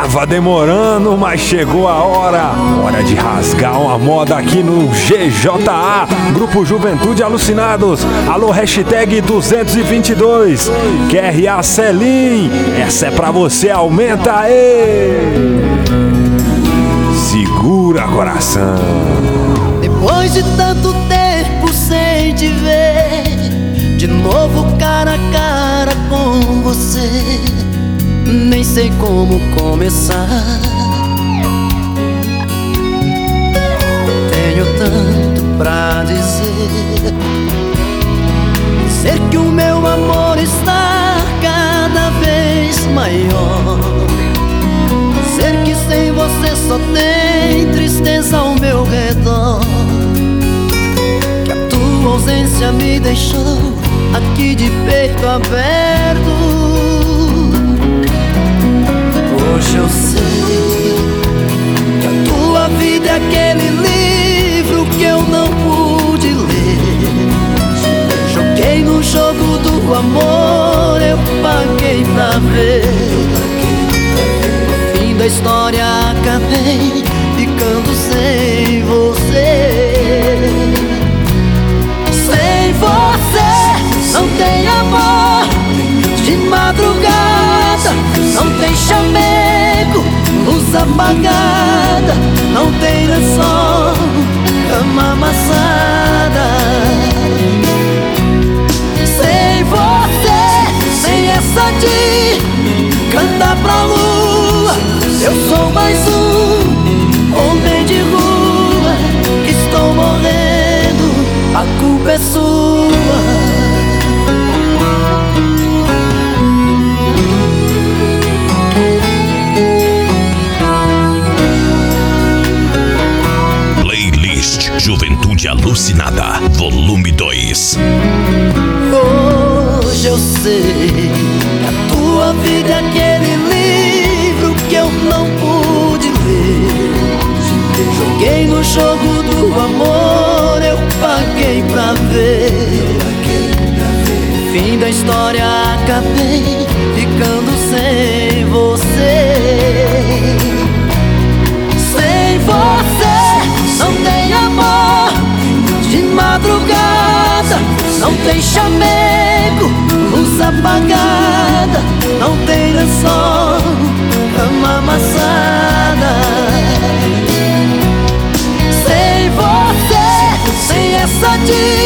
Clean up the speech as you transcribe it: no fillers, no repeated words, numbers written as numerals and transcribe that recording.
Tava demorando, mas chegou a hora. Hora de rasgar uma moda aqui no GJA, Grupo Juventude Alucinados. Alô, hashtag 222. QRA Selim, essa é pra você, aumenta aí. Segura, coração. Depois de tanto tempo sem te ver, de novo cara a cara com você, nem sei como começar. Tenho tanto pra dizer. Dizer que o meu amor está cada vez maior. Dizer que sem você só tem tristeza ao meu redor. Que a tua ausência me deixou aqui de peito aberto. Hoje eu sei que a tua vida é aquele livro que eu não pude ler. Joguei no jogo do amor, eu paguei pra ver. No fim da história acabei ficando sem você. Sem você não tem amor de madrugada, não tem chamego, luz apagada, não tem lençol, cama amassada. Sem você, sem essa de cantar pra lua, eu sou mais um homem de rua que estou morrendo, a culpa é sua. Juventude Alucinada, volume 2. Hoje eu sei que a tua vida é aquele livro que eu não pude ler. Joguei no jogo do amor, eu paguei pra ver. Fim da história acabei ficando sem você. Sem você não tem amor de madrugada, não tem chamego, luz apagada, não tem lençol, cama amassada. Sem você, sem essa dica